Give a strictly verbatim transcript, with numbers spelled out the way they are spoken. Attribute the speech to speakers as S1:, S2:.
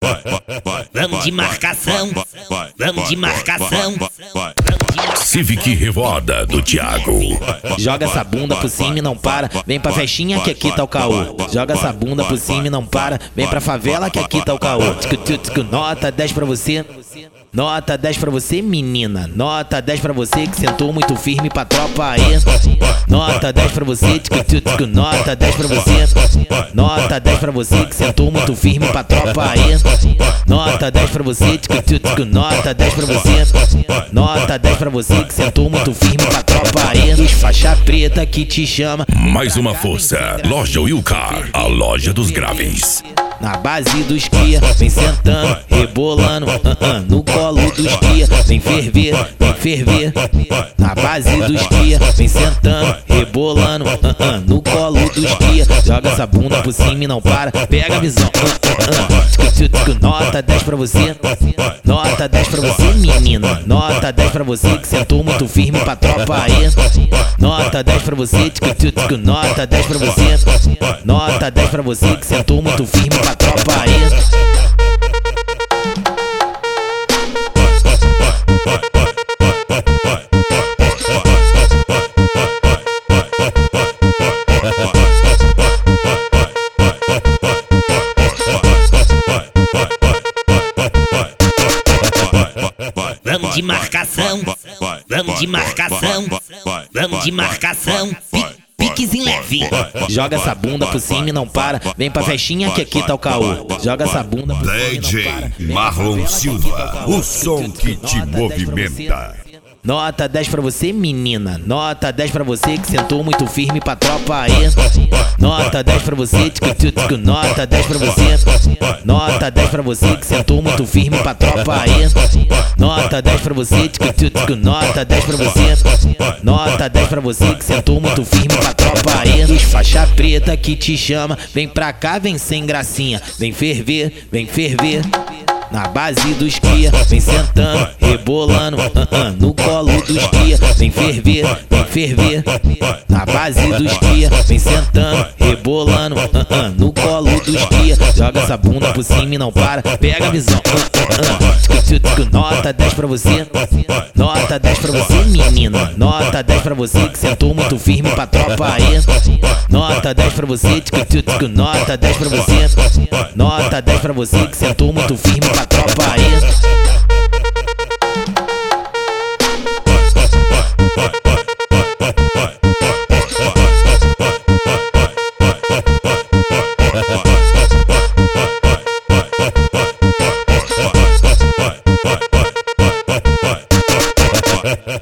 S1: Vamos de marcação, vamos de marcação.
S2: Civic Revoada do Thiago.
S3: Joga essa bunda por cima e não para. Vem pra festinha que aqui tá o caô. Joga essa bunda por cima e não para. Vem pra favela que aqui tá o caô. Tchicu, tchicu, tchicu, nota dez pra você. Nota dez pra você, menina. Nota dez pra você que sentou muito firme pra tropa aí. Nota dez pra você, tchicu, tchicu, tchicu, nota dez pra você. Nota dez pra você que sentou muito firme pra tropa aí. Nota dez pra você, tchicu, tchicu, tchicu, nota dez pra você. Nota dez pra você que sentou muito firme pra tropa aí. Os faixa preta que te chama.
S2: Mais uma força. Loja Wilcar, a loja dos graves.
S3: Na base dos cria, vem sentando, rebolando, uh -uh, no colo dos cria, vem ferver, vem ferver. Na base dos cria, vem sentando, rebolando, uh -uh, no colo dos cria. Joga essa bunda por cima e não para, pega a visão. Uh -uh, uh. Tchicu, tchicu, nota dez pra você, nota dez pra você, menina. Nota dez pra você que sentou muito firme pra tropa aí. Nota dez pra você, tchicu, tchicu, tchicu, nota dez pra você. Nota dez pra você que sentou muito firme pra tropa aí.
S1: Vamos de marcação, vamos de marcação, vamos de marcação. Piquezinho leve.
S3: Joga essa bunda por cima e não para. Vem pra festinha que aqui tá o caô. Joga essa bunda por cima e não para.
S2: D J Marlon Silva, o som que te movimenta.
S3: Nota dez pra você, menina. Nota dez pra você que sentou muito firme pra tropa aí. Nota dez pra você, tchicu, tchicu, tchicu, nota dez pra você. Nota dez pra você que sentou muito firme pra tropa aí. Nota dez pra você, tchicu, tchicu, tchicu, nota dez pra você. Nota dez pra você que sentou muito firme pra tropa aí. Os faixa preta que te chama, vem pra cá, vem sem gracinha. Vem ferver, vem ferver. Na base dos cria, vem sentando, rebolando, uh -uh, no colo dos cria, vem ferver, vem ferver. Na base dos cria, vem sentando, rebolando, uh -uh, no colo dos cria. Joga essa bunda por cima e não para, pega a visão. Uh -uh, tchicu, tchicu, tchicu, nota dez pra você, nota dez pra você, menina. Nota dez pra você que sentou muito firme pra tropa aí. Nota dez pra você, tchicu, tchicu, tchicu, nota dez pra você. Nota dez pra você que sentou muito firme pra tropa aí.
S2: Ha